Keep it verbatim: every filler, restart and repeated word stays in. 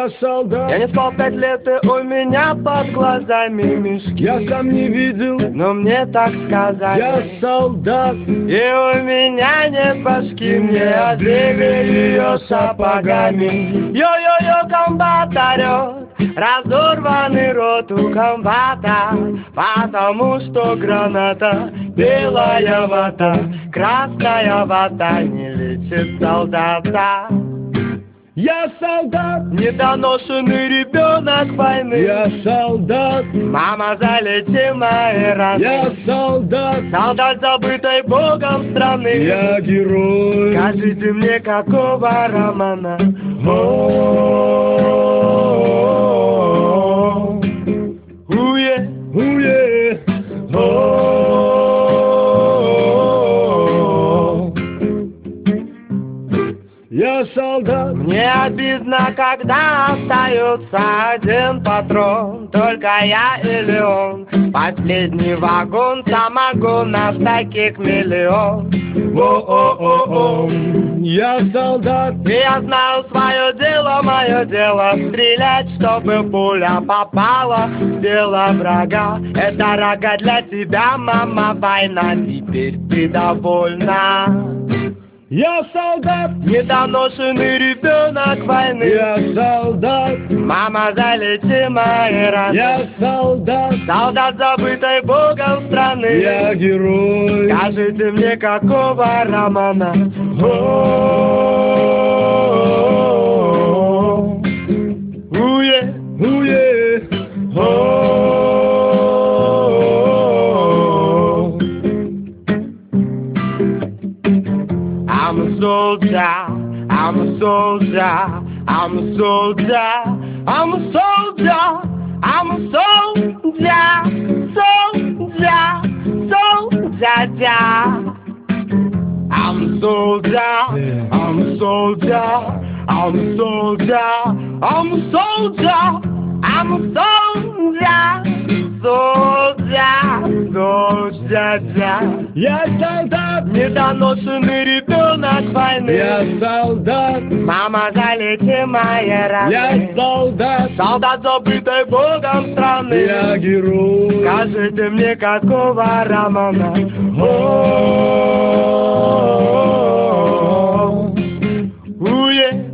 Я солдат. Я не спал пять лет, и у меня под глазами мешки. Я сам не видел, но мне так сказали. Я солдат. И у меня нет башки, мне одели ее сапогами. Йо-йо-йо, комбат орёт, разорванный рот у комбата, потому что граната, белая вата, красная вата не лечит солдата. Я солдат, недоношенный ребенок войны. Я солдат, мама, залечи мои раны. Я солдат, солдат забытой Богом страны. Я герой. Скажите мне, какого романа? Уе, уе, Я солдат. Мне обидно, когда остается один патрон, только я или он. Последний вагон самогонов, таких миллион. О-о-о-о, я солдат. И я знаю свое дело, мое дело стрелять, чтобы пуля попала в тело врага. Это рога для тебя, мама, война, теперь ты довольна. Я солдат, недоношенный ребенок войны. Я солдат, мама, залечи мои раны. Я солдат, солдат забытой Богом страны. Я герой. Скажите мне, какого романа? Уе, уе, I'm a soldier, I'm a soldier, I'm a soldier, I'm a soldier, I'm a soldier, soldier, soldier. I'm a soldier, I'm a soldier, I'm a soldier, I'm a soldier, I'm a soldier, soldier, soldier. Я солдат, недоношенный ребенок войны. Я солдат, мама, залечи мои раны. Я солдат, солдат забытой Богом страны. Я герой. Скажите мне, какого романа? Уе.